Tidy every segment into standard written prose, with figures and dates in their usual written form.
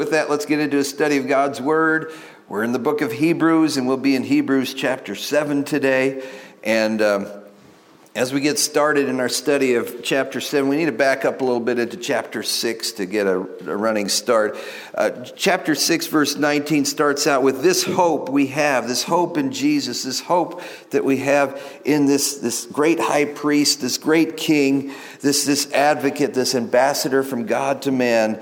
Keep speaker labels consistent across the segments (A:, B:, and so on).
A: with that, let's get into a study of God's Word. We're in the book of Hebrews, and we'll be in Hebrews chapter 7 today. And as we get started in our study of chapter 7, we need to back up a little bit into chapter 6 to get a running start. Chapter 6, verse 19 starts out with this hope we have, this hope in Jesus, this hope that we have in this great high priest, this great king, this advocate, this ambassador from God to man.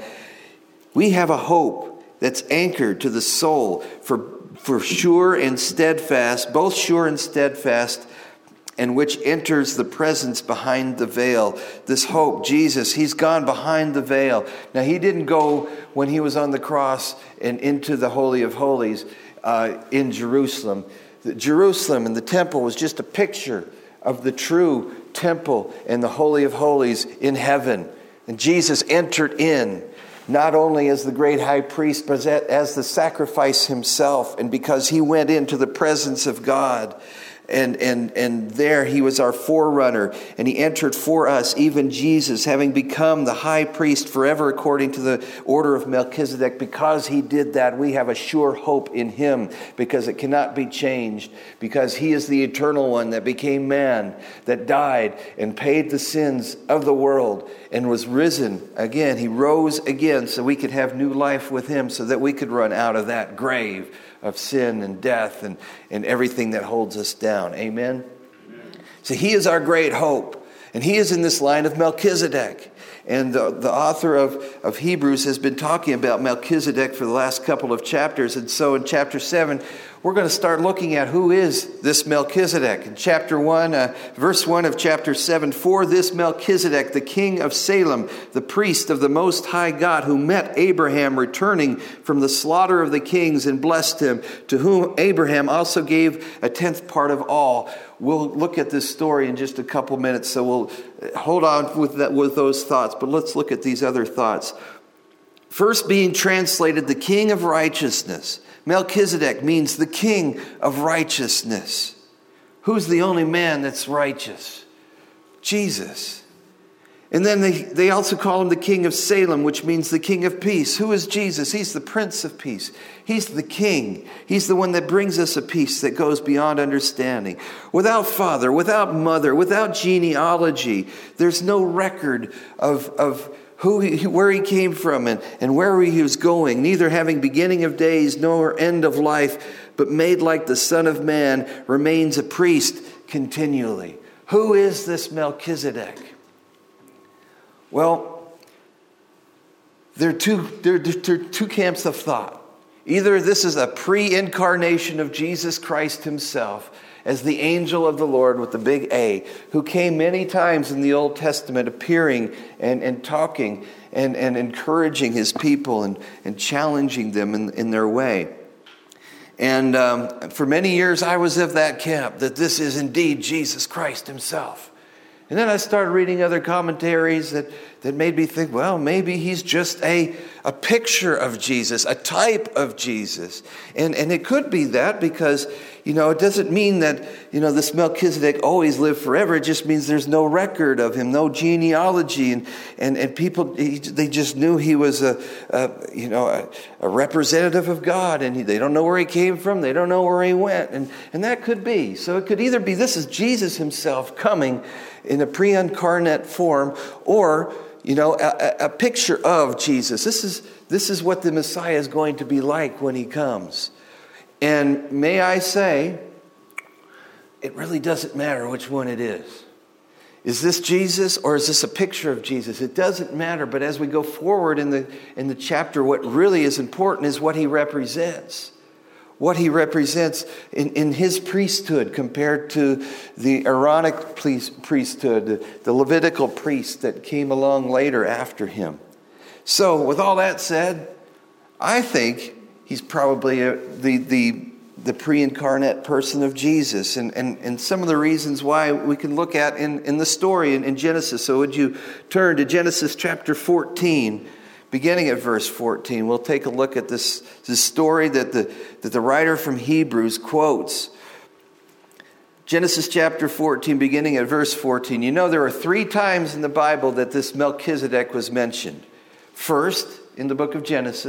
A: We have a hope that's anchored to the soul for sure and steadfast, both sure and steadfast, and which enters the presence behind the veil. This hope, Jesus, he's gone behind the veil. Now, he didn't go when he was on the cross and into the Holy of Holies in Jerusalem. Jerusalem and the temple was just a picture of the true temple and the Holy of Holies in heaven. And Jesus entered in, not only as the great high priest, but as the sacrifice himself. And because he went into the presence of God, and there he was our forerunner, and he entered for us, even Jesus, having become the high priest forever according to the order of Melchizedek. Because he did that, we have a sure hope in him, because it cannot be changed, because he is the eternal one that became man, that died and paid the sins of the world and was risen again. He rose again so we could have new life with him, so that we could run out of that grave of sin and death and everything that holds us down. Amen? So he is our great hope. And he is in this line of Melchizedek. And the author of Hebrews has been talking about Melchizedek for the last couple of chapters. And so in chapter 7, we're going to start looking at who is this Melchizedek. In chapter 1, verse 1 of chapter 7, for this Melchizedek, the king of Salem, the priest of the Most High God, who met Abraham returning from the slaughter of the kings and blessed him, to whom Abraham also gave a tenth part of all. We'll look at this story in just a couple minutes, so we'll hold on with those thoughts. But let's look at these other thoughts. First, being translated the king of righteousness. Melchizedek means the king of righteousness. Who's the only man that's righteous? Jesus. And then they also call him the king of Salem, which means the king of peace. Who is Jesus? He's the prince of peace. He's the king. He's the one that brings us a peace that goes beyond understanding. Without father, without mother, without genealogy, there's no record of where he came from and where he was going, neither having beginning of days nor end of life, but made like the Son of Man, remains a priest continually. Who is this Melchizedek? Well, there are two camps of thought. Either this is a pre-incarnation of Jesus Christ himself, as the angel of the Lord with the big A, who came many times in the Old Testament, appearing and talking and encouraging his people and challenging them in their way. And for many years I was of that camp, that this is indeed Jesus Christ himself. And then I started reading other commentaries that made me think, well, maybe he's just a picture of Jesus, a type of Jesus. And it could be that, because, it doesn't mean that, this Melchizedek always lived forever. It just means there's no record of him, no genealogy. And people, they just knew he was a representative of God. And they don't know where he came from. They don't know where he went. And that could be. So it could either be this is Jesus himself coming in a pre-incarnate form, or a picture of Jesus. This is what the Messiah is going to be like when he comes. And may I say, it really doesn't matter which one it is. Is this Jesus, or is this a picture of Jesus? It doesn't matter. But as we go forward in the chapter, what really is important is what he represents. What he represents in his priesthood compared to the Aaronic priesthood, the Levitical priest that came along later after him. So with all that said, I think he's probably the pre-incarnate person of Jesus. And some of the reasons why we can look at in the story in Genesis. So would you turn to Genesis chapter 14, beginning at verse 14. We'll take a look at this story that the writer from Hebrews quotes. Genesis chapter 14, beginning at verse 14. There are 3 times in the Bible that this Melchizedek was mentioned. First, in the book of Genesis,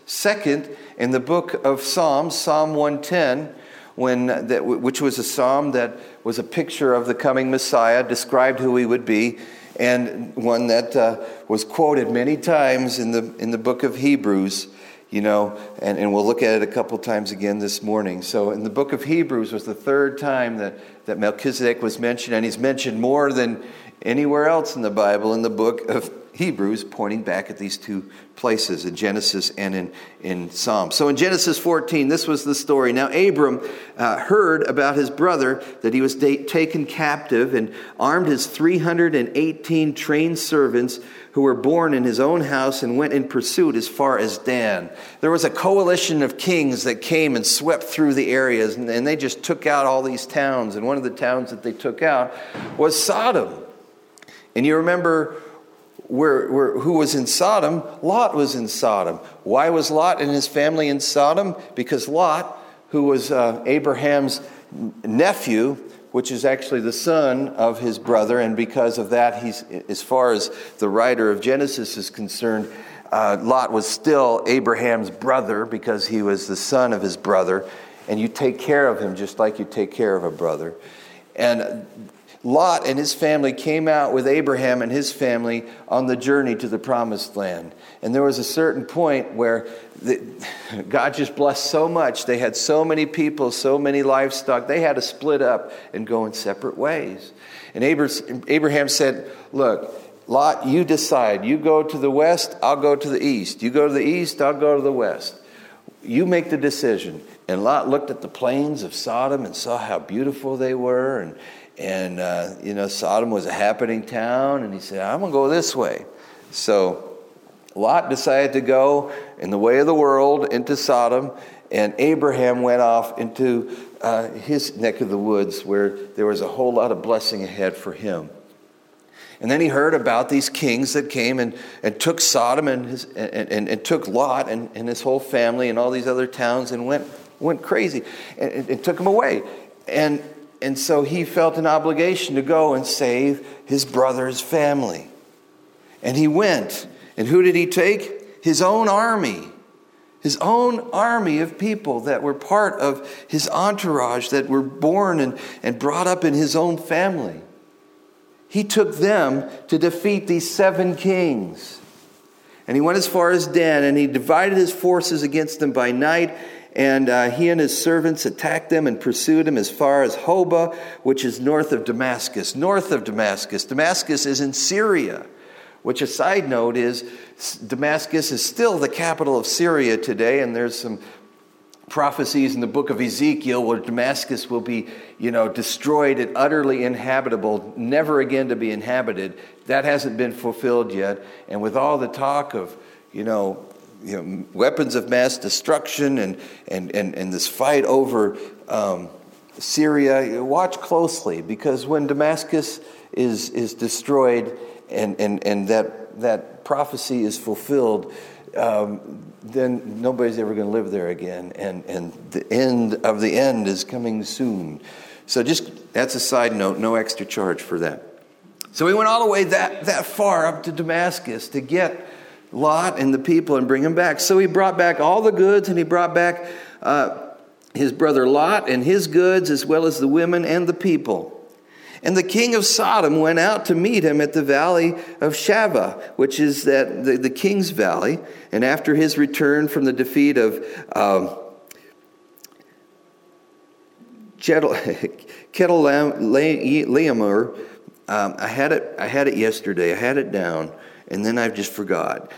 A: Second, in the book of Psalms, Psalm 110, which was a psalm that was a picture of the coming Messiah, described who he would be, and one that was quoted many times in the book of Hebrews, and we'll look at it a couple times again this morning. So in the book of Hebrews was the third time that Melchizedek was mentioned, and he's mentioned more than anywhere else in the Bible in the book of Hebrews, pointing back at these two places, in Genesis and in Psalms. So in Genesis 14, this was the story. Now Abram heard about his brother, that he was taken captive, and armed his 318 trained servants who were born in his own house, and went in pursuit as far as Dan. There was a coalition of kings that came and swept through the areas, and they just took out all these towns. And one of the towns that they took out was Sodom. And you remember who was in Sodom? Lot was in Sodom. Why was Lot and his family in Sodom? Because Lot, who was Abraham's nephew, which is actually the son of his brother, and because of that, he's, as far as the writer of Genesis is concerned, Lot was still Abraham's brother because he was the son of his brother, and you take care of him just like you take care of a brother. And Lot and his family came out with Abraham and his family on the journey to the promised land. And there was a certain point where God just blessed so much. They had so many people, so many livestock. They had to split up and go in separate ways. And Abraham said, look, Lot, you decide. You go to the west, I'll go to the east. You go to the east, I'll go to the west. You make the decision. And Lot looked at the plains of Sodom and saw how beautiful they were, and Sodom was a happening town, and he said, I'm going to go this way. So Lot decided to go in the way of the world into Sodom, and Abraham went off into his neck of the woods where there was a whole lot of blessing ahead for him. And then he heard about these kings that came and took Sodom and took Lot and his whole family and all these other towns and went crazy and took them away. And so he felt an obligation to go and save his brother's family. And he went. And who did he take? His own army. His own army of people that were part of his entourage, that were born and brought up in his own family. He took them to defeat these 7 kings. And he went as far as Dan, and he divided his forces against them by night. And he and his servants attacked them and pursued them as far as Hobah, which is north of Damascus. North of Damascus. Damascus is in Syria, which, a side note, is Damascus is still the capital of Syria today. And there's some prophecies in the book of Ezekiel where Damascus will be, destroyed and utterly inhabitable, never again to be inhabited. That hasn't been fulfilled yet. And with all the talk of, weapons of mass destruction and this fight over Syria, watch closely, because when Damascus is destroyed and that prophecy is fulfilled, then nobody's ever going to live there again, and the end of the end is coming soon. So that's a side note, no extra charge for that. So we went all the way that far up to Damascus to get Lot and the people and bring him back. So he brought back all the goods, and he brought back his brother Lot and his goods, as well as the women and the people. And the king of Sodom went out to meet him at the valley of Shaveh, which is the king's valley. And after his return from the defeat of Chedorlaomer, I had it yesterday. I had it down, and then I just forgot.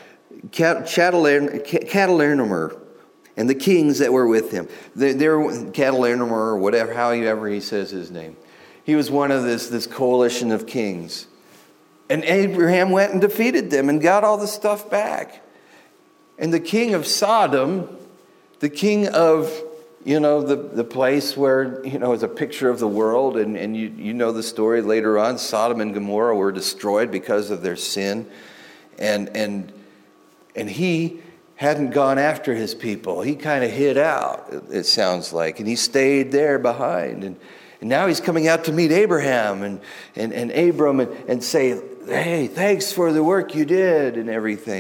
A: Chedorlaomer and the kings that were with him. They were Chedorlaomer, or whatever, however he says his name. He was one of this coalition of kings. And Abraham went and defeated them and got all the stuff back. And the king of Sodom, the king of, the place where, is a picture of the world, and you know the story later on, Sodom and Gomorrah were destroyed because of their sin. And he hadn't gone after his people. He kind of hid out, it sounds like, and he stayed there behind. And now he's coming out to meet Abraham and Abram and say, hey, thanks for the work you did and everything.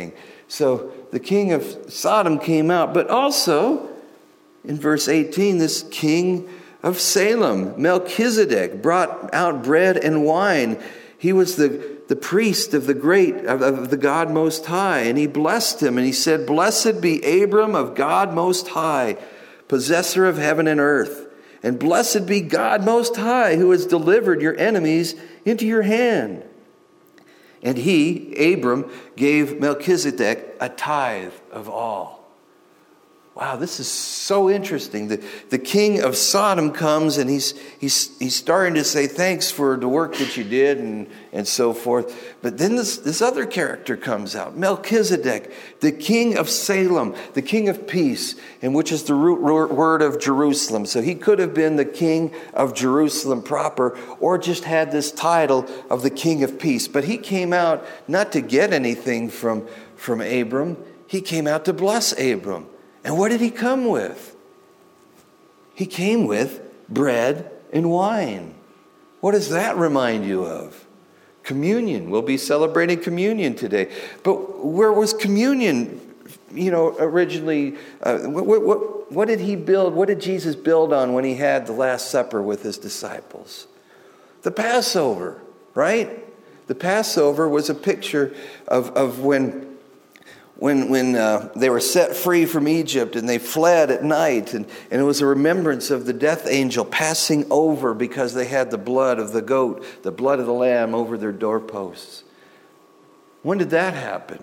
A: So the king of Sodom came out, but also in verse 18, this king of Salem, Melchizedek, brought out bread and wine. He was the priest of the God Most High, and he blessed him, and he said, "Blessed be Abram of God Most High, possessor of heaven and earth, and blessed be God Most High, who has delivered your enemies into your hand." And he, Abram, gave Melchizedek a tithe of all. Wow, this is so interesting. The king of Sodom comes and he's starting to say thanks for the work that you did and so forth. But then this other character comes out, Melchizedek, the king of Salem, the king of peace, and which is the root word of Jerusalem. So he could have been the king of Jerusalem proper, or just had this title of the king of peace. But he came out not to get anything from Abram. He came out to bless Abram. And what did he come with? He came with bread and wine. What does that remind you of? Communion. We'll be celebrating communion today. But where was communion, originally? What did he build? What did Jesus build on when he had the Last Supper with his disciples? The Passover, right? The Passover was a picture of when they were set free from Egypt and they fled at night, and it was a remembrance of the death angel passing over because they had the blood of the goat, the blood of the lamb over their doorposts. When did that happen?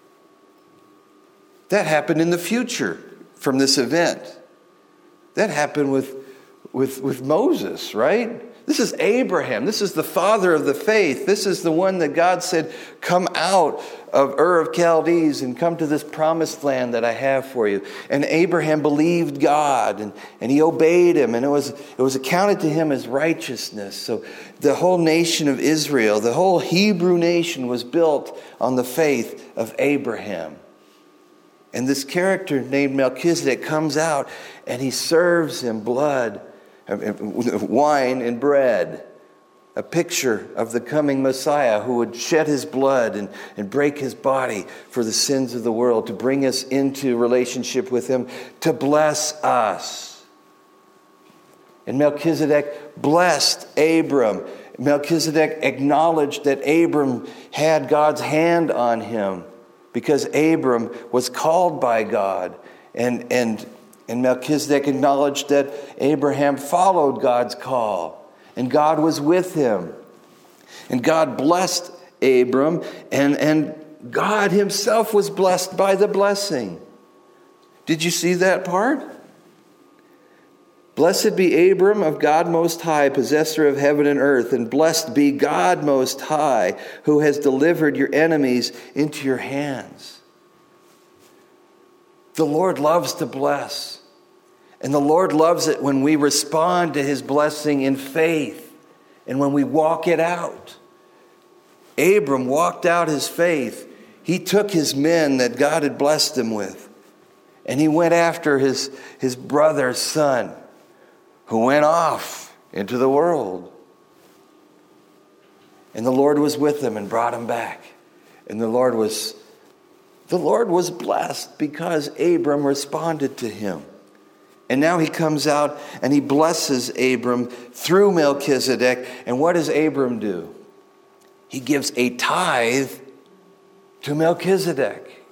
A: That happened in the future from this event. That happened with Moses, right? This is Abraham. This is the father of the faith. This is the one that God said, "Come out of Ur of Chaldees and come to this promised land that I have for you." And Abraham believed God and he obeyed him, and it was accounted to him as righteousness. So the whole nation of Israel, the whole Hebrew nation, was built on the faith of Abraham. And this character named Melchizedek comes out and he serves him wine and bread, a picture of the coming Messiah who would shed his blood and break his body for the sins of the world, to bring us into relationship with him, to bless us. And Melchizedek blessed Abram. Melchizedek acknowledged that Abram had God's hand on him because Abram was called by God, and Melchizedek acknowledged that Abraham followed God's call, and God was with him. And God blessed Abram, and God himself was blessed by the blessing. Did you see that part? Blessed be Abram of God Most High, possessor of heaven and earth, and blessed be God Most High, who has delivered your enemies into your hands. The Lord loves to bless. And the Lord loves it when we respond to his blessing in faith and when we walk it out. Abram walked out his faith. He took his men that God had blessed him with, and he went after his brother's son, who went off into the world. And the Lord was with him and brought him back. And the Lord was blessed because Abram responded to him. And now he comes out and he blesses Abram through Melchizedek. And what does Abram do? He gives a tithe to Melchizedek.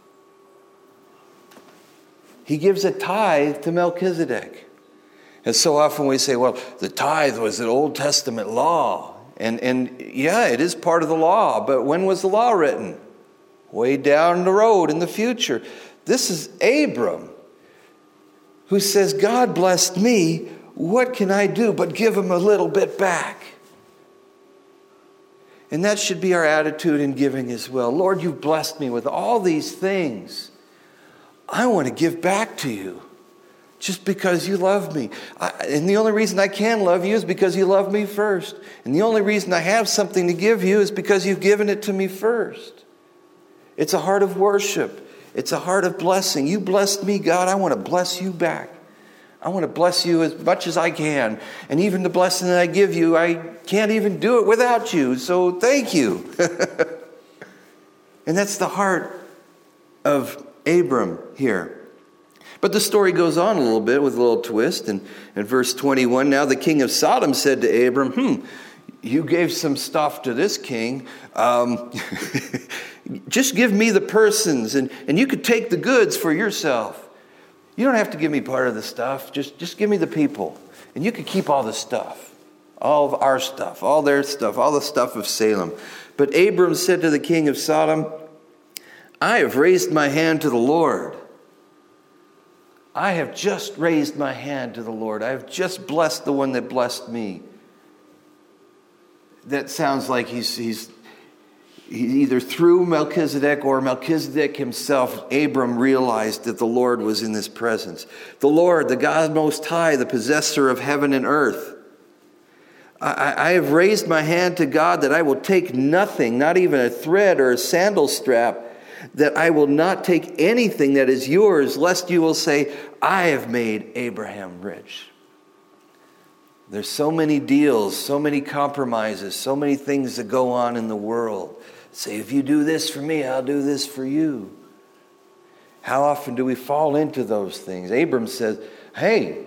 A: He gives a tithe to Melchizedek. And so often we say, well, the tithe was an Old Testament law. And yeah, it is part of the law. But when was the law written? Way down the road in the future. This is Abram, who says, God blessed me. What can I do but give him a little bit back? And that should be our attitude in giving as well. Lord, you've blessed me with all these things. I want to give back to you just because you love me. And the only reason I can love you is because you love me first. And the only reason I have something to give you is because you've given it to me first. It's a heart of worship. It's a heart of blessing. You blessed me, God. I want to bless you back. I want to bless you as much as I can. And even the blessing that I give you, I can't even do it without you. So thank you. And that's the heart of Abram here. But the story goes on a little bit with a little twist. And in verse 21, now the king of Sodom said to Abram, you gave some stuff to this king. Just give me the persons and you could take the goods for yourself. You don't have to give me part of the stuff. Just give me the people. And you could keep all the stuff. All of our stuff, all their stuff, all the stuff of Salem. But Abram said to the king of Sodom, I have raised my hand to the Lord. I have just raised my hand to the Lord. I have just blessed the one that blessed me. That sounds like he's either through Melchizedek or Melchizedek himself, Abram realized that the Lord was in his presence. The Lord, the God Most High, the possessor of heaven and earth. I have raised my hand to God that I will take nothing, not even a thread or a sandal strap, that I will not take anything that is yours, lest you will say, I have made Abraham rich. There's so many deals, so many compromises, so many things that go on in the world. Say, if you do this for me, I'll do this for you. How often do we fall into those things? Abram says, hey,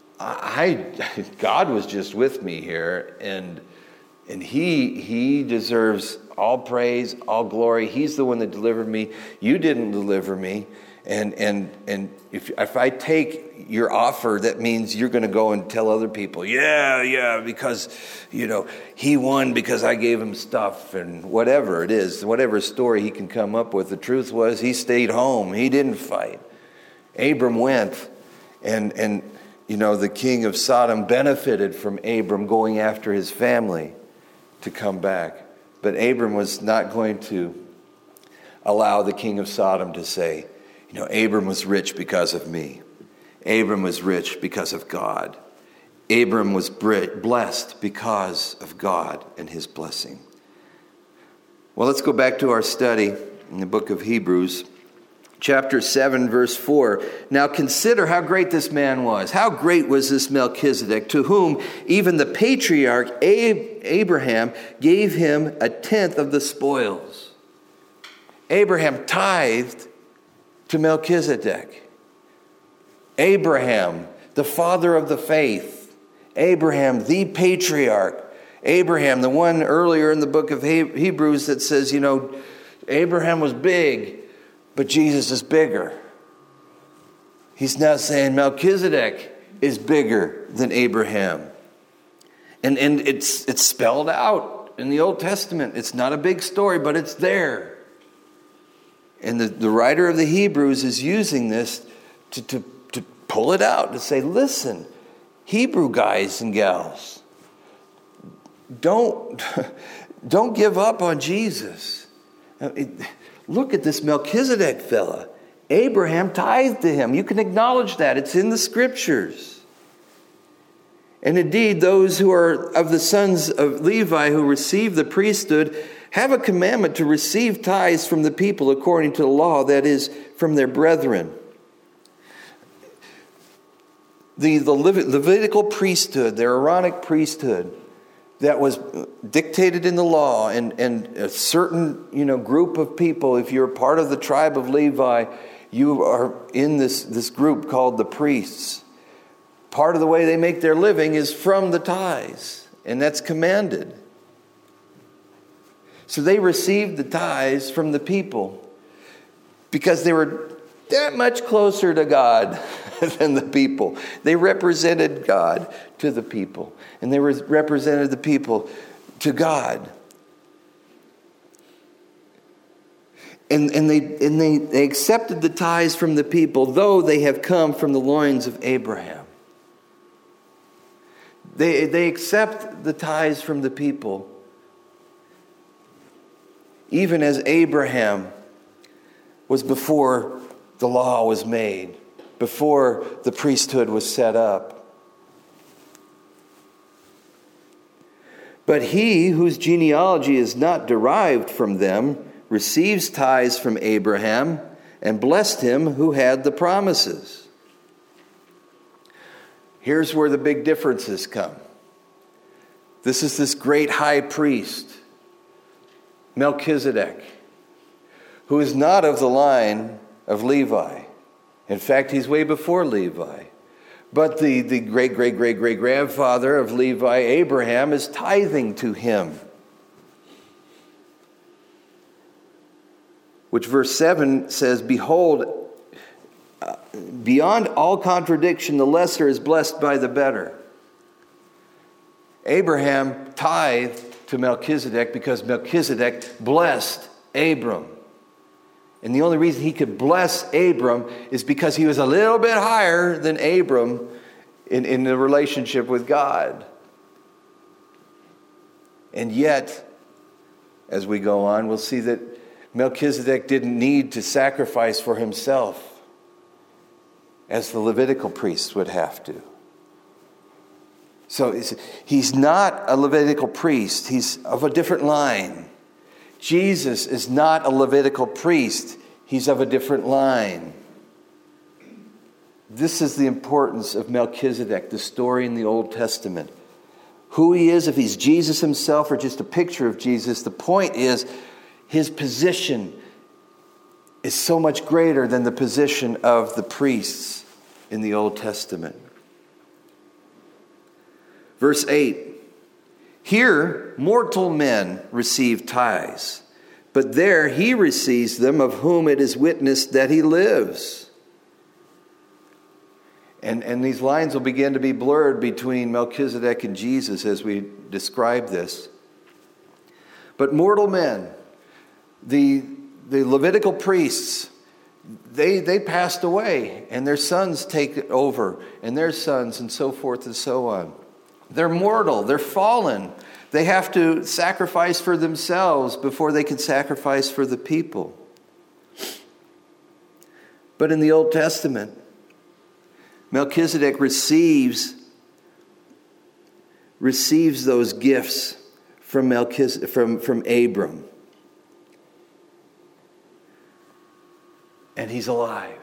A: God was just with me here, and he deserves all praise, all glory. He's the one that delivered me. You didn't deliver me. And if I take your offer, that means you're going to go and tell other people, yeah, because, he won because I gave him stuff and whatever it is, whatever story he can come up with. The truth was he stayed home. He didn't fight. Abram went, and the king of Sodom benefited from Abram going after his family to come back. But Abram was not going to allow the king of Sodom to say, Abram was rich because of me. Abram was rich because of God. Abram was blessed because of God and his blessing. Well, let's go back to our study in the book of Hebrews. Chapter 7, verse 4. Now consider how great this man was. How great was this Melchizedek, to whom even the patriarch Abraham gave him 1/10 of the spoils. Abraham tithed to Melchizedek. Abraham, the father of the faith. Abraham, the patriarch. Abraham, the one earlier in the book of Hebrews that says, Abraham was big, but Jesus is bigger. He's now saying Melchizedek is bigger than Abraham. And it's spelled out in the Old Testament. It's not a big story, but it's there. And the writer of the Hebrews is using this to pull it out, to say, listen, Hebrew guys and gals, don't give up on Jesus. Look at this Melchizedek fella. Abraham tithed to him. You can acknowledge that. It's in the scriptures. And indeed, those who are of the sons of Levi who receive the priesthood have a commandment to receive tithes from the people according to the law, that is, from their brethren. The Levitical priesthood, the Aaronic priesthood, that was dictated in the law, and a certain group of people, if you're part of the tribe of Levi, you are in this group called the priests. Part of the way they make their living is from the tithes, and that's commanded. So they received the tithes from the people because they were that much closer to God than the people. They represented God to the people, and they represented the people to God. And they accepted the tithes from the people, though they have come from the loins of Abraham. They accept the tithes from the people, even as Abraham was before the law was made, before the priesthood was set up. But he whose genealogy is not derived from them receives tithes from Abraham and blessed him who had the promises. Here's where the big differences come. This is this great high priest, Melchizedek, who is not of the line of Levi. In fact, he's way before Levi. But the great-great-great-great-grandfather of Levi, Abraham, is tithing to him. Which verse 7 says, "Behold, beyond all contradiction, the lesser is blessed by the better." Abraham tithed to Melchizedek because Melchizedek blessed Abram. And the only reason he could bless Abram is because he was a little bit higher than Abram in the relationship with God. And yet, as we go on, we'll see that Melchizedek didn't need to sacrifice for himself as the Levitical priests would have to. So he's not a Levitical priest. He's of a different line. Jesus is not a Levitical priest. He's of a different line. This is the importance of Melchizedek, the story in the Old Testament. Who he is, if he's Jesus himself or just a picture of Jesus, the point is his position is so much greater than the position of the priests in the Old Testament. Verse 8. Here, mortal men receive tithes, but there he receives them of whom it is witnessed that he lives. And these lines will begin to be blurred between Melchizedek and Jesus as we describe this. But mortal men, the Levitical priests, they passed away, and their sons take it over, and their sons, and so forth and so on. They're mortal. They're fallen. They have to sacrifice for themselves before they can sacrifice for the people. But in the Old Testament, Melchizedek receives those gifts from Abram. And he's alive.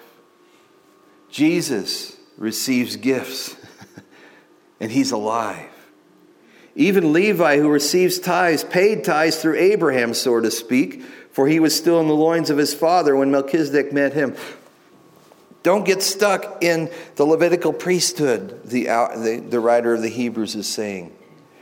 A: Jesus receives gifts. And he's alive. Even Levi, who receives tithes, paid tithes through Abraham, so to speak, for he was still in the loins of his father when Melchizedek met him. Don't get stuck in the Levitical priesthood, the writer of the Hebrews is saying.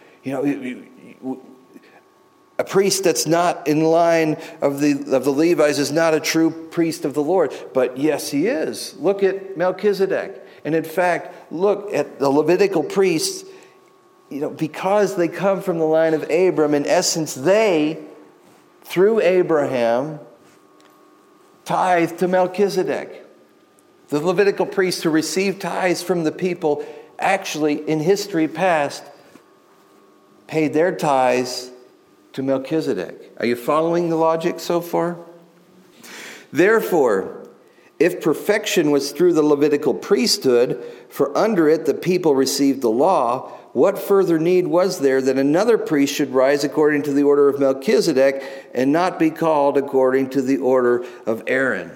A: A priest that's not in line of the Levites is not a true priest of the Lord. But yes, he is. Look at Melchizedek. And in fact, look at the Levitical priests, because they come from the line of Abram, in essence, they, through Abraham, tithe to Melchizedek. The Levitical priests who received tithes from the people actually, in history past, paid their tithes to Melchizedek. Are you following the logic so far? Therefore, if perfection was through the Levitical priesthood, for under it the people received the law, what further need was there that another priest should rise according to the order of Melchizedek and not be called according to the order of Aaron?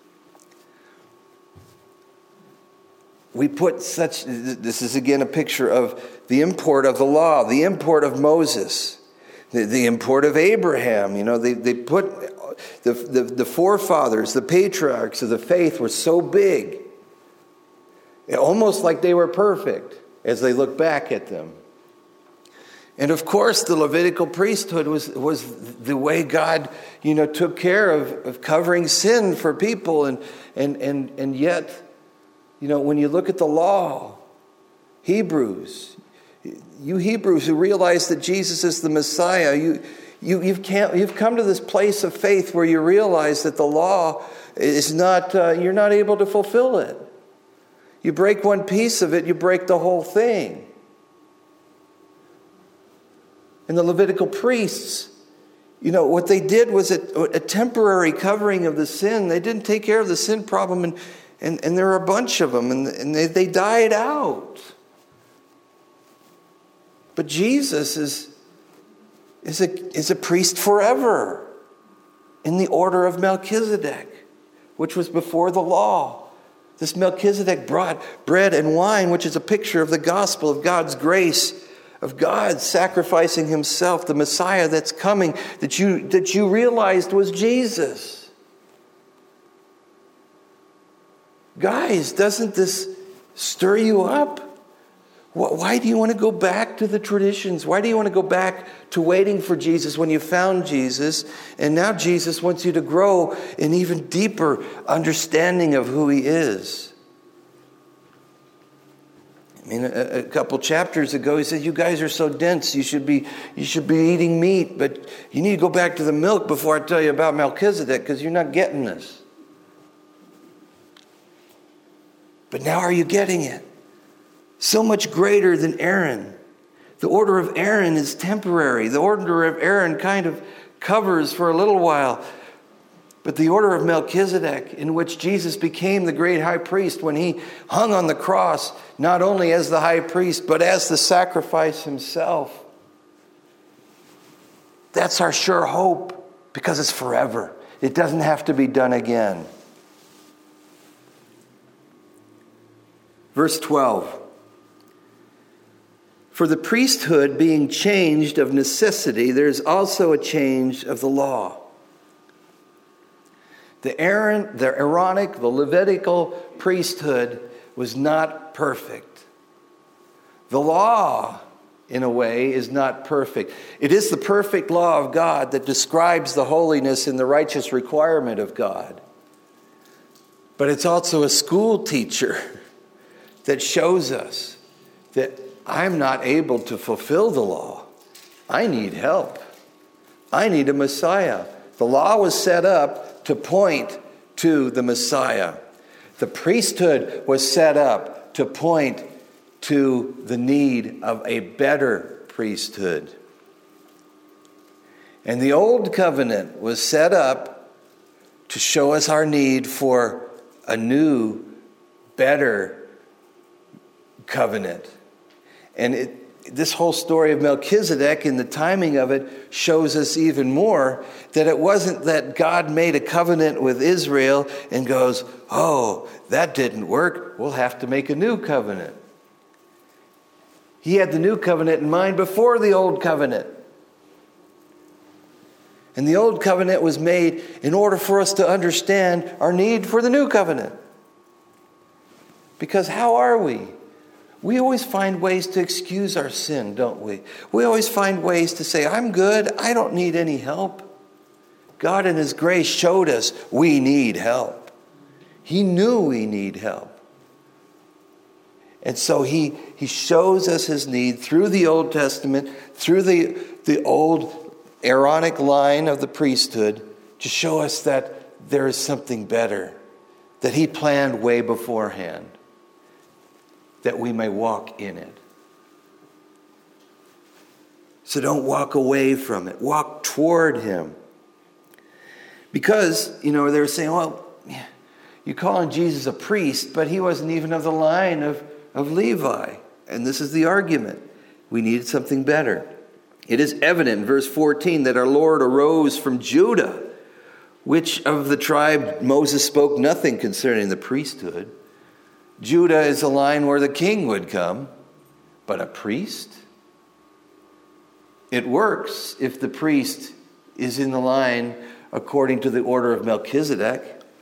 A: This is again a picture of the import of the law, the import of Moses, the import of Abraham. They put the forefathers, the patriarchs of the faith were so big, almost like they were perfect as they look back at them. And of course, the Levitical priesthood was the way God, took care of covering sin for people. And yet, when you look at the law, Hebrews, you Hebrews who realize that Jesus is the Messiah, you've come to this place of faith where you realize that the law is not, you're not able to fulfill it. You break one piece of it, you break the whole thing. And the Levitical priests, what they did was a temporary covering of the sin. They didn't take care of the sin problem, and there are a bunch of them, and they died out. But Jesus is a priest forever in the order of Melchizedek, which was before the law. This Melchizedek brought bread and wine, which is a picture of the gospel of God's grace, of God sacrificing himself, the Messiah that's coming, that you realized was Jesus. Guys, doesn't this stir you up? Why do you want to go back to the traditions? Why do you want to go back to waiting for Jesus when you found Jesus? And now Jesus wants you to grow in even deeper understanding of who he is. I mean, a couple chapters ago, he said, you guys are so dense, you should be eating meat, but you need to go back to the milk before I tell you about Melchizedek, because you're not getting this. But now are you getting it? So much greater than Aaron. The order of Aaron is temporary. The order of Aaron kind of covers for a little while. But the order of Melchizedek, in which Jesus became the great high priest when he hung on the cross, not only as the high priest, but as the sacrifice himself. That's our sure hope, because it's forever. It doesn't have to be done again. Verse 12. For the priesthood being changed of necessity, there's also a change of the law. The Aaronic, the Levitical priesthood was not perfect. The law, in a way, is not perfect. It is the perfect law of God that describes the holiness and the righteous requirement of God. But it's also a school teacher that shows us that I'm not able to fulfill the law. I need help. I need a Messiah. The law was set up to point to the Messiah. The priesthood was set up to point to the need of a better priesthood. And the old covenant was set up to show us our need for a new, better covenant. And this whole story of Melchizedek and the timing of it shows us even more that it wasn't that God made a covenant with Israel and goes, oh, that didn't work, we'll have to make a new covenant. He had the new covenant in mind before the old covenant. And the old covenant was made in order for us to understand our need for the new covenant. Because how are we? We always find ways to excuse our sin, don't we? We always find ways to say, I'm good, I don't need any help. God in his grace showed us we need help. He knew we need help. And so he shows us his need through the Old Testament, through the old Aaronic line of the priesthood, to show us that there is something better, that he planned way beforehand, that we may walk in it. So don't walk away from it. Walk toward him. Because, they were saying, well, you're calling Jesus a priest, but he wasn't even of the line of Levi. And this is the argument. We needed something better. It is evident in verse 14 that our Lord arose from Judah, which of the tribe Moses spoke nothing concerning the priesthood. Judah is a line where the king would come, but a priest? It works if the priest is in the line according to the order of Melchizedek.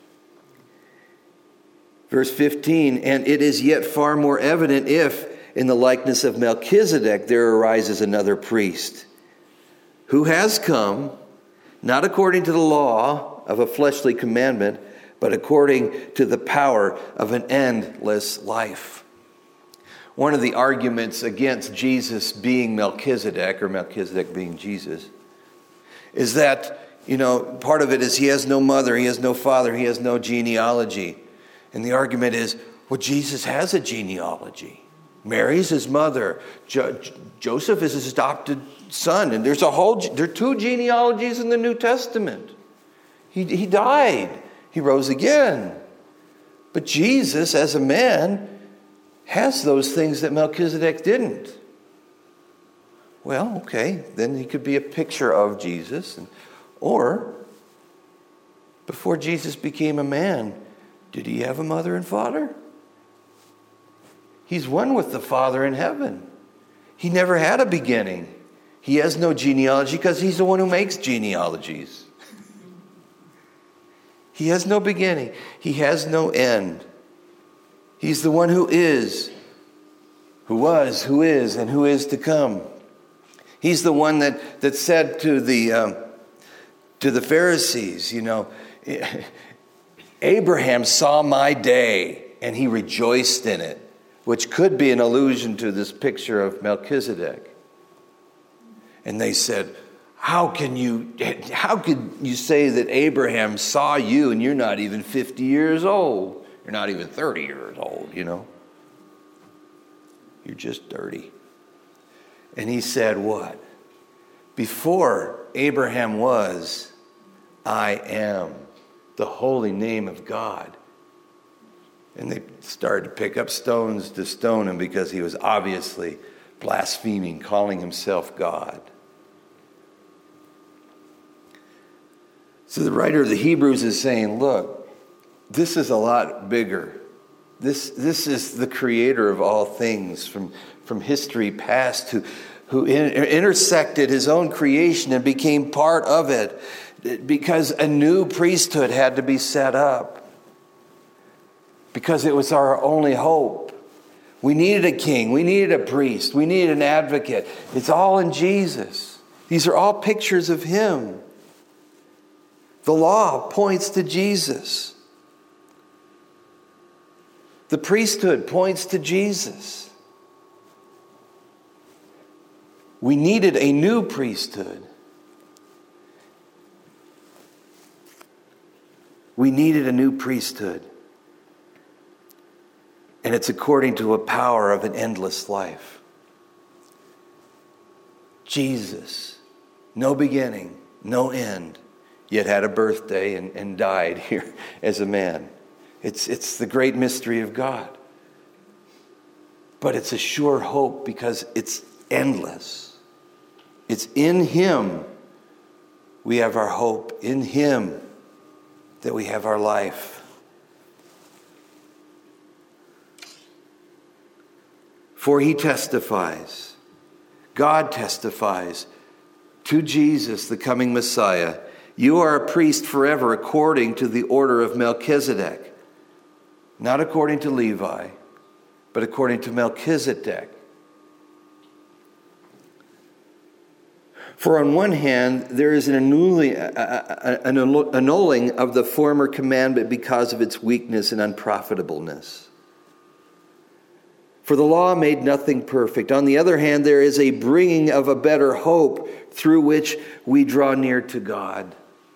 A: Verse 15, and it is yet far more evident if, in the likeness of Melchizedek, there arises another priest, who has come, not according to the law of a fleshly commandment, but according to the power of an endless life. One of the arguments against Jesus being Melchizedek, or Melchizedek being Jesus, is that, part of it is he has no mother, he has no father, he has no genealogy. And the argument is, well, Jesus has a genealogy. Mary's his mother. Joseph is his adopted son. And there are two genealogies in the New Testament. He died. He rose again. But Jesus, as a man, has those things that Melchizedek didn't. Well, okay, then he could be a picture of Jesus. Or, before Jesus became a man, did he have a mother and father? He's one with the Father in heaven. He never had a beginning. He has no genealogy because he's the one who makes genealogies. He has no beginning. He has no end. He's the one who is, who was, who is, and who is to come. He's the one that said to the Pharisees, Abraham saw my day and he rejoiced in it, which could be an allusion to this picture of Melchizedek. And they said, how could you say that Abraham saw you and you're not even 50 years old? You're not even 30 years old, You're just 30. And he said what? Before Abraham was, I am, the holy name of God. And they started to pick up stones to stone him because he was obviously blaspheming, calling himself God. So the writer of the Hebrews is saying, look, this is a lot bigger. This is the creator of all things from history past who intersected his own creation and became part of it because a new priesthood had to be set up. Because it was our only hope. We needed a king. We needed a priest. We needed an advocate. It's all in Jesus. These are all pictures of him. The law points to Jesus. The priesthood points to Jesus. We needed a new priesthood. We needed a new priesthood. And it's according to a power of an endless life. Jesus, no beginning, no end, yet had a birthday and died here as a man. It's the great mystery of God. But it's a sure hope because it's endless. It's in him we have our hope. In him that we have our life. For he testifies, God testifies to Jesus, the coming Messiah. You are a priest forever according to the order of Melchizedek. Not according to Levi, but according to Melchizedek. For on one hand, there is an annulling of the former commandment because of its weakness and unprofitableness. For the law made nothing perfect. On the other hand, there is a bringing of a better hope through which we draw near to God.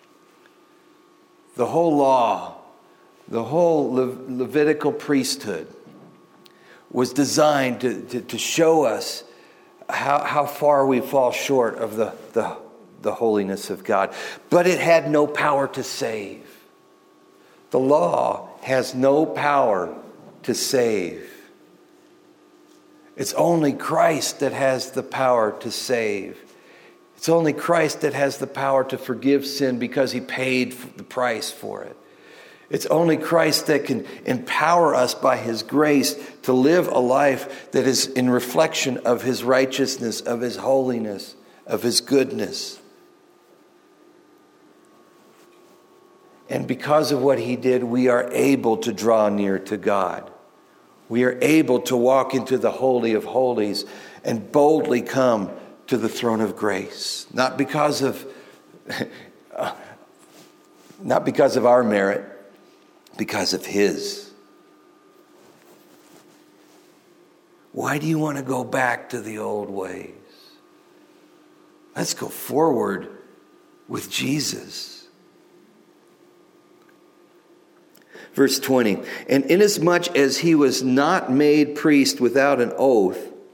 A: The whole law, the whole Levitical priesthood was designed to show us how far we fall short of the holiness of God. But it had no power to save. The law has no power to save. It's only Christ that has the power to save. It's only Christ that has the power to forgive sin because he paid the price for it. It's only Christ that can empower us by his grace to live a life that is in reflection of his righteousness, of his holiness, of his goodness. And because of what he did, we are able to draw near to God. We are able to walk into the Holy of Holies and boldly come to the throne of grace. Not because of our merit, because of his. Why do you want to go back to the old ways? Let's go forward with Jesus. Verse 20, and inasmuch as he was not made priest without an oath,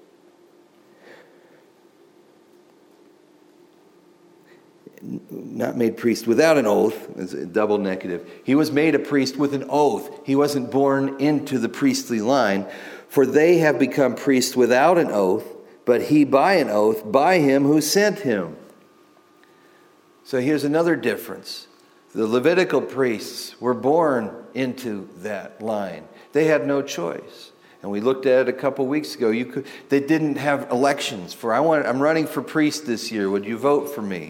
A: not made priest without an oath, is a double negative. He was made a priest with an oath. He wasn't born into the priestly line. For they have become priests without an oath, but he by an oath, by him who sent him. So here's another difference. The Levitical priests were born into that line. They had no choice. And we looked at it a couple weeks ago. They didn't have elections I'm running for priest this year. Would you vote for me?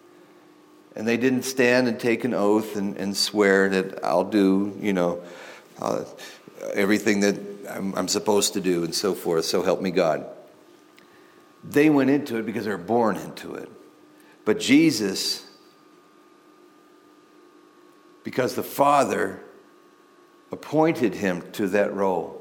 A: And they didn't stand and take an oath and swear that I'll do, everything that I'm supposed to do and so forth. So help me God. They went into it because they were born into it. But Jesus, because the Father appointed him to that role.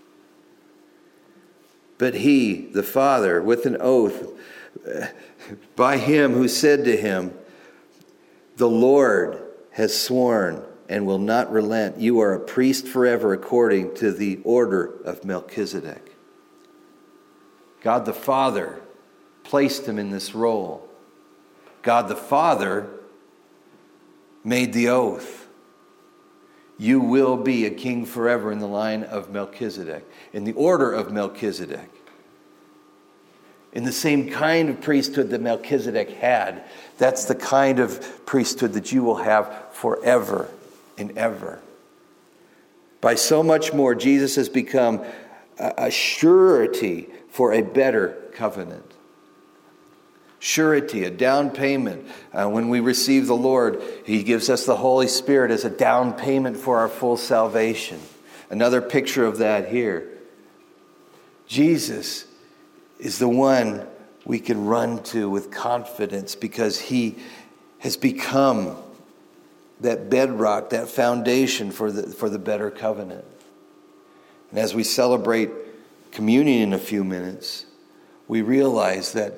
A: But he, the Father, with an oath, by him who said to him, "The Lord has sworn and will not relent. You are a priest forever according to the order of Melchizedek." God the Father placed him in this role. God the Father made the oath. You will be a king forever in the line of Melchizedek, in the order of Melchizedek. In the same kind of priesthood that Melchizedek had, that's the kind of priesthood that you will have forever and ever. By so much more, Jesus has become a surety for a better covenant. Surety, a down payment. When we receive the Lord, He gives us the Holy Spirit as a down payment for our full salvation. Another picture of that here. Jesus is the one we can run to with confidence because He has become that bedrock, that foundation for the better covenant. And as we celebrate communion in a few minutes, we realize that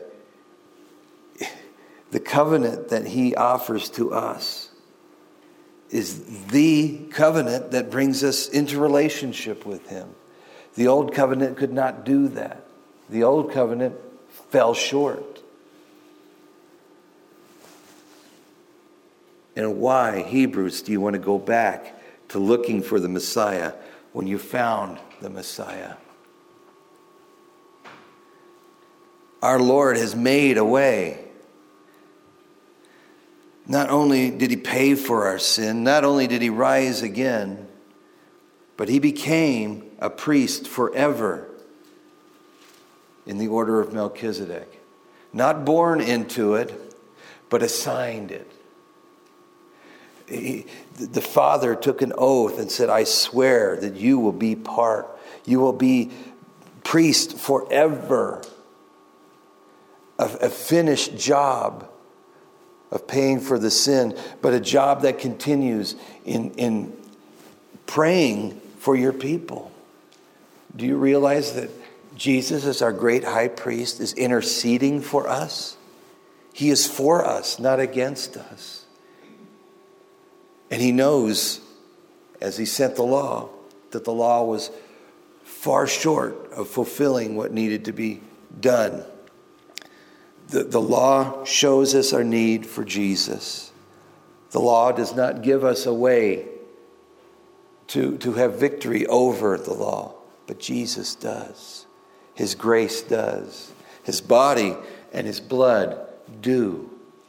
A: the covenant that He offers to us is the covenant that brings us into relationship with Him. The old covenant could not do that. The old covenant fell short. And why, Hebrews, do you want to go back to looking for the Messiah when you found the Messiah? Our Lord has made a way. Not only did He pay for our sin, not only did He rise again, but He became a priest forever in the order of Melchizedek. Not born into it, but assigned it. The Father took an oath and said, "I swear that you will be you will be priest forever." A finished job of paying for the sin, but a job that continues in praying for your people. Do you realize that Jesus, as our great high priest, is interceding for us? He is for us, not against us. And He knows, as He sent the law, that the law was far short of fulfilling what needed to be done. The law shows us our need for Jesus. The law does not give us a way to have victory over the law, but Jesus does. His grace does. His body and His blood do.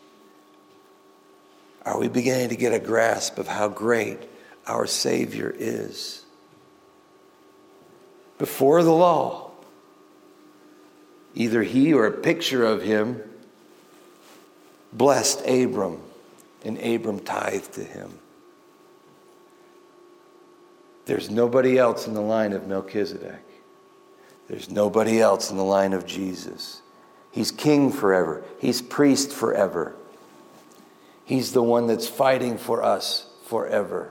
A: Are we beginning to get a grasp of how great our Savior is? Before the law, either He or a picture of Him blessed Abram, and Abram tithed to him. There's nobody else in the line of Melchizedek. There's nobody else in the line of Jesus. He's king forever. He's priest forever. He's the one that's fighting for us forever.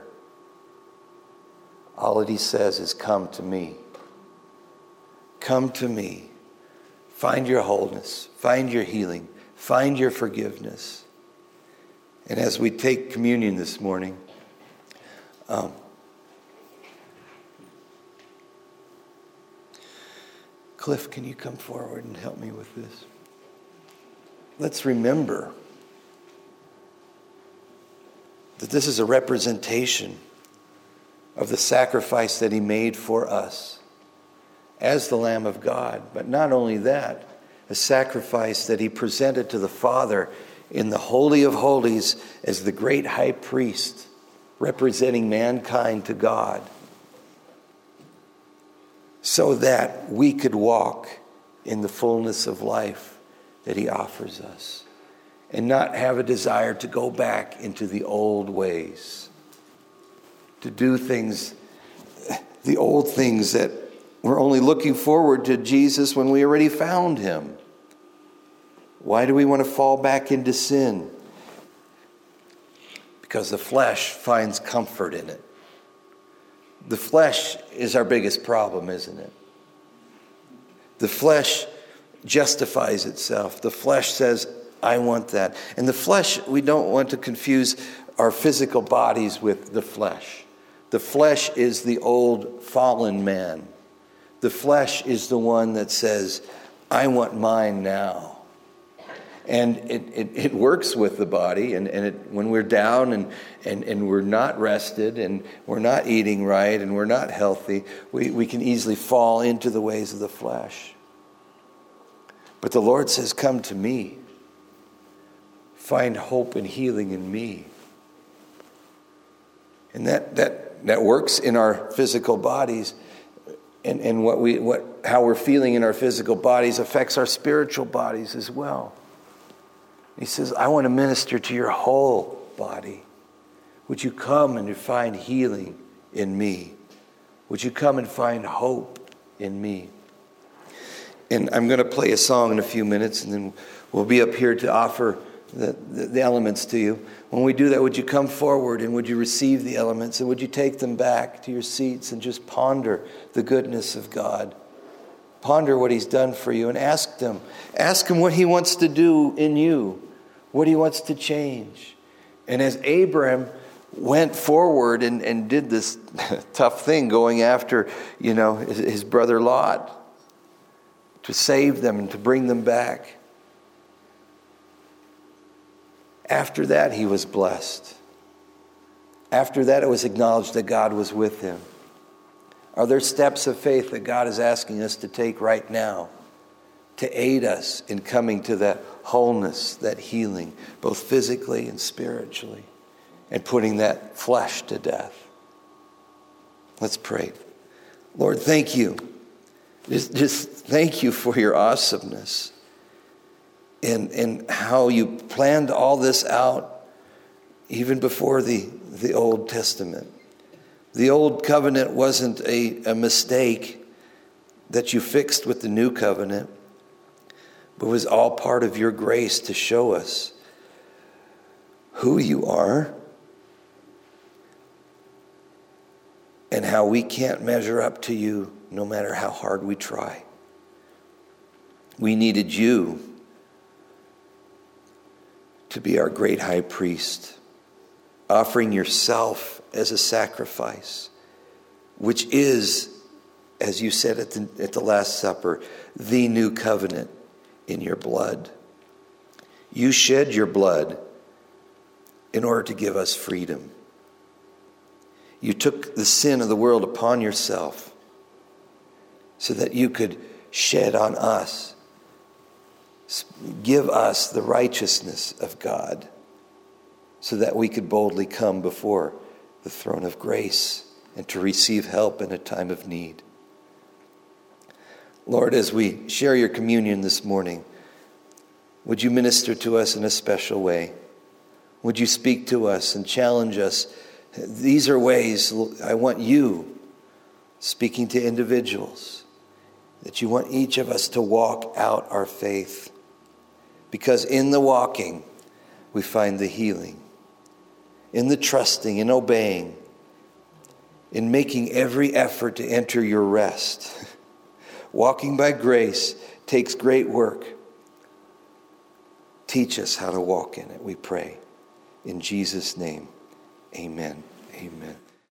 A: All that He says is, "Come to me. Come to me. Find your wholeness. Find your healing. Find your forgiveness." And as we take communion this morning, Cliff, can you come forward and help me with this? Let's remember that this is a representation of the sacrifice that He made for us as the Lamb of God. But not only that, a sacrifice that He presented to the Father in the Holy of Holies as the great high priest, representing mankind to God, so that we could walk in the fullness of life that He offers us and not have a desire to go back into the old ways, to do things the old things that we're only looking forward to Jesus when we already found him. Why do we want to fall back into sin? Because the flesh finds comfort in it. The flesh is our biggest problem, isn't it? The flesh justifies itself. The flesh says, I want that. And the flesh, we don't want to confuse our physical bodies with the flesh. The flesh is the old fallen man. The flesh is the one that says, I want mine now. And it works with the body, and when we're down and we're not rested and we're not eating right and we're not healthy, we can easily fall into the ways of the flesh. But the Lord says, come to me. Find hope and healing in me. And that works in our physical bodies, and how we're feeling in our physical bodies affects our spiritual bodies as well. He says, I want to minister to your whole body. Would you come and find healing in me? Would you come and find hope in me? And I'm going to play a song in a few minutes, and then we'll be up here to offer the elements to you. When we do that, would you come forward and would you receive the elements, and would you take them back to your seats and just ponder the goodness of God? Ponder what he's done for you and ask him what he wants to do in you, what he wants to change. And as Abraham went forward and did this tough thing, going after, his brother Lot to save them and to bring them back. After that, he was blessed. After that, it was acknowledged that God was with him. Are there steps of faith that God is asking us to take right now to aid us in coming to that wholeness, that healing, both physically and spiritually, and putting that flesh to death? Let's pray. Lord, thank you. Just thank you for your awesomeness and how you planned all this out even before the Old Testament. The old covenant wasn't a mistake that you fixed with the new covenant, but was all part of your grace to show us who you are and how we can't measure up to you no matter how hard we try. We needed you to be our great high priest, offering yourself as a sacrifice, which is, as you said at the Last Supper, the new covenant in your blood. You shed your blood in order to give us freedom. You took the sin of the world upon yourself so that you could shed on us, give us the righteousness of God, so that we could boldly come before the throne of grace and to receive help in a time of need. Lord, as we share your communion this morning, would you minister to us in a special way? Would you speak to us and challenge us? These are ways I want you speaking to individuals, that you want each of us to walk out our faith. Because in the walking, we find the healing. In the trusting and obeying, in making every effort to enter your rest. Walking by grace takes great work. Teach us how to walk in it, we pray. In Jesus' name, amen. Amen.